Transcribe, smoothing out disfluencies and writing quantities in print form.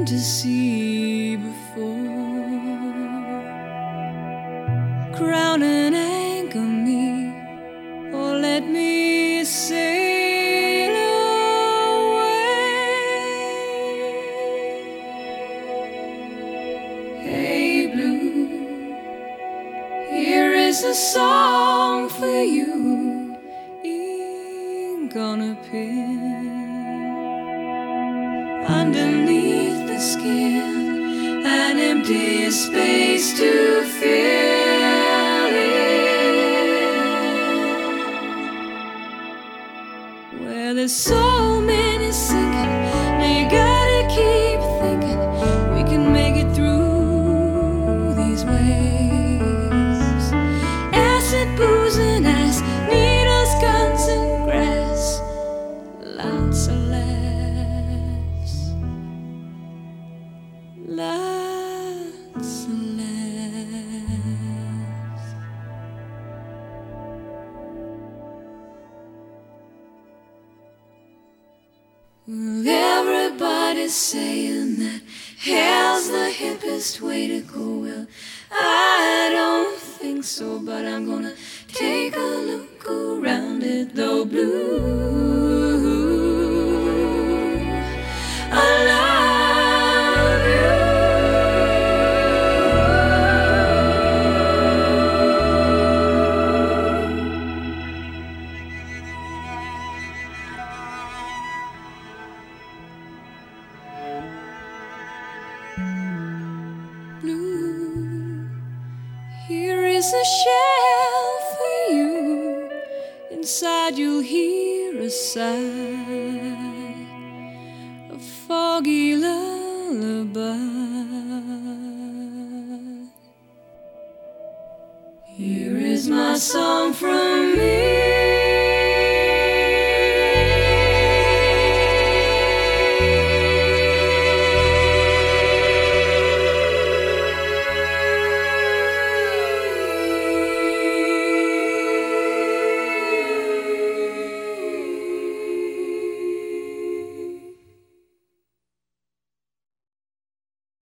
been to sea before. Crown and anchor me, or let me sail away. Hey blue, here is a song for you, ink on a pen. Underneath the skin, an empty space to fill it, where there's so many sinking. Now you gotta keep thinking we can make it through these waves. Acid, booze and ice, needles, guns and grass, lots of laughs, lots of laughs. Well, everybody's saying that hell's the hippest way to go. Well, I don't think so, but I'm gonna take a look around it, though blue. I love you. Blue, here is a shell for you. Inside you'll hear a sigh, a foggy lullaby. Here is my song from me.